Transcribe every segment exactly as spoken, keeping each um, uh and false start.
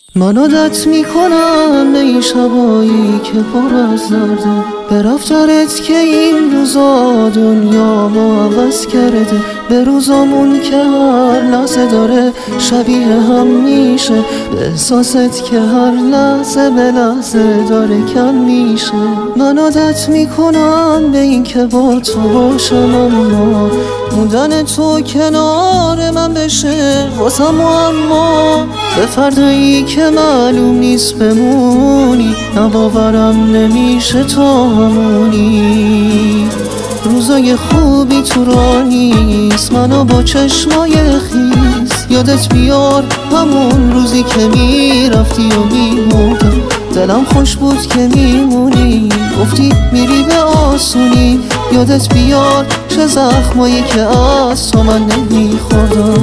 من عادت میکنم به این شبایی که پر از درده، به رفتارت که این روزا دنیا ما عوض کرده، به روزامون که هر لحظه داره شبیه هم میشه، به احساست که هر لحظه به لحظه داره کم میشه. من عادت میکنم به این که با تو باشم، اما موندن تو کنار من بشه واسم معما. به فردایی که معلوم نیست بمونی، نباورم نمیشه تو همونی. روزای خوبی تو راه نیست، منو با چشمای خیس یادت بیار همون روزی که میرفتی و میمردم. دلم خوش بود که میمونی، گفتی میری به آسونی. یادت بیار چه زخمایی که از تو من نمیخوردم.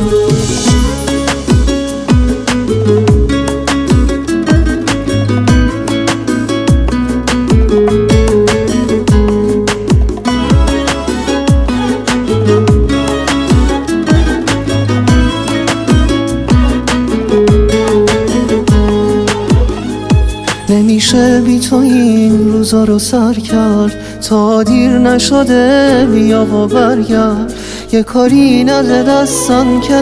نمیشه بی تو این روزا رو سر کرد، تا دیر نشده بیا و برگرد. یه کاری نده دستم که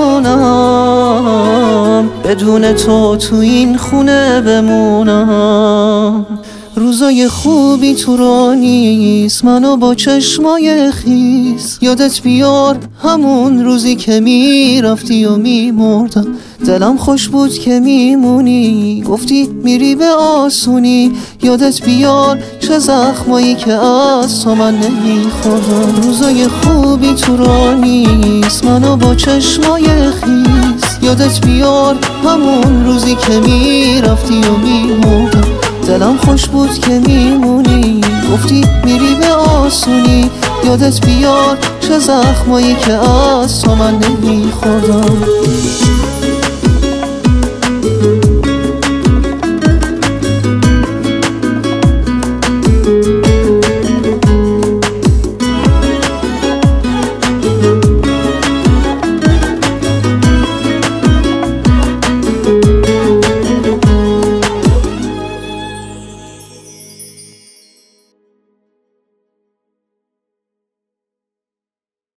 نتونم بدون تو تو این خونه بمونم. روزای خوبی تو راه نیست، منو با چشمای خیس یادت بیار همون روزی که میرفتی و میمردم. دلم خوش بود که میمونی، گفتی میری به آسونی. یادت بیار چه زخمایی که از تو من نمیخوردم. روزای خوبی تو راه نیست، منو با چشمای خیس یادت بیار همون روزی که میرفتی و میمردم. دلم خوش بود که میمونی، گفتی میری به آسونی. یادت بیار چه زخمایی که از تو من نمیخوردم.